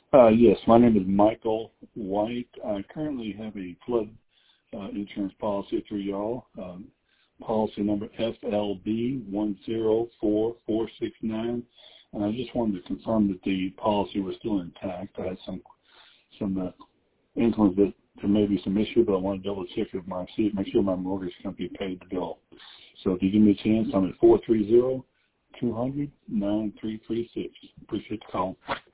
Yes, my name is Michael White. I currently have a flood insurance policy through y'all. Policy number FLB104469. And I just wanted to confirm that the policy was still intact. I had some inklings that there may be some issue, but I want to double check with make sure my mortgage company paid the bill. So if you give me a chance, I'm at 430-200-9336. Appreciate the call.